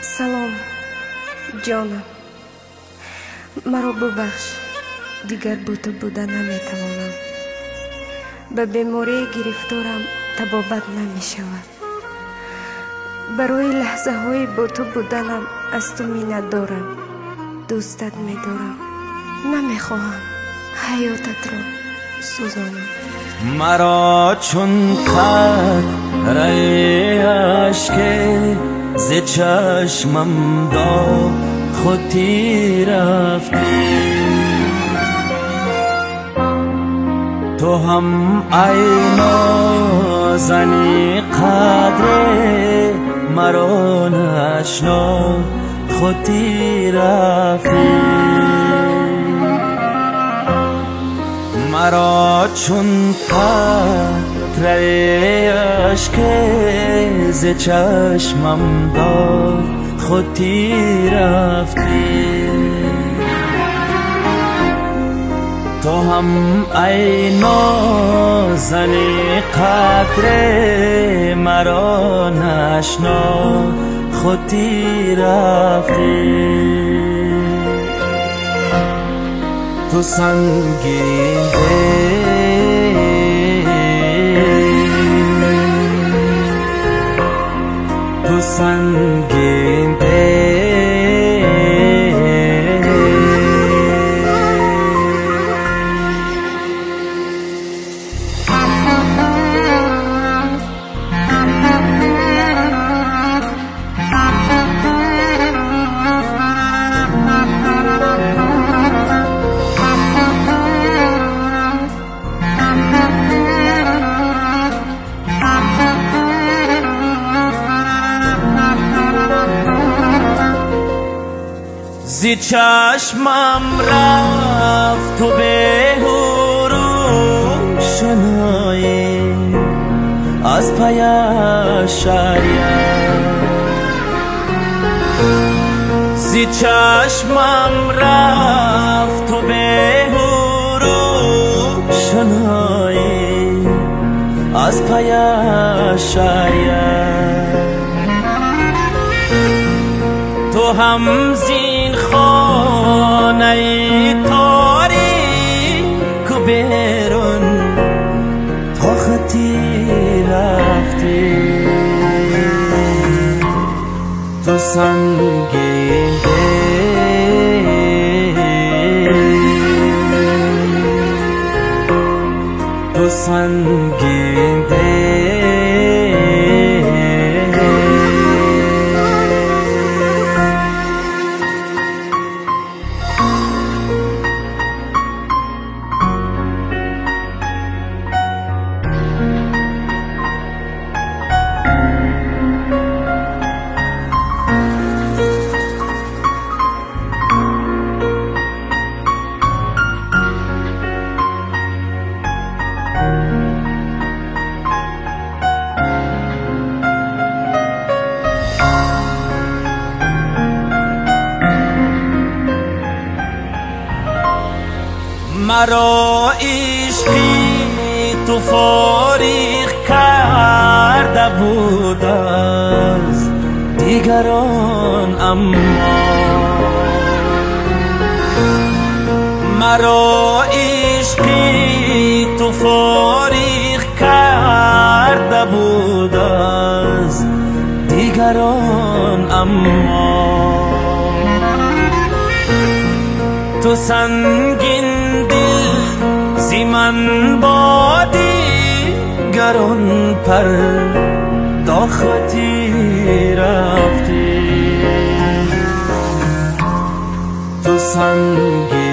салом ҷонам, маро бубахш, дигар бо ту буда наметавонам. ба беморие гирифторам, табобат намешавад. барои лаҳзаҳои бо ту буданам аз ту миннат дорам. дӯстат медорам, намехоҳам ҳаётатро сӯзонам. مرا چون قطره اشک ز چشمم داد خودی رفتی. تو هم ای نازنی قدر مرا نشناخت خودی رفتی. مرا چون قطره اشک ز چشمم داد خودی رفتی. تو هم ای نازنی قدر مرا نشناخت خودی رفتی. تو سنگین تو سنگین زی چشمم رفت تو به روشنایی از پی شریعت. زی چشمم رفت تو به روشنایی از پی شریعت. تو هم زین خانه تاریک و بیرون تا خطی رفتی. تو سنگین تو سنگین مرا عشقی تو فارغ کرده بود از دیگران، اما مرا عشقی تو فارغ کرده بود از دیگران، اما تو سنگین زی من با دیگران پرداختی رفتی. تو سنگین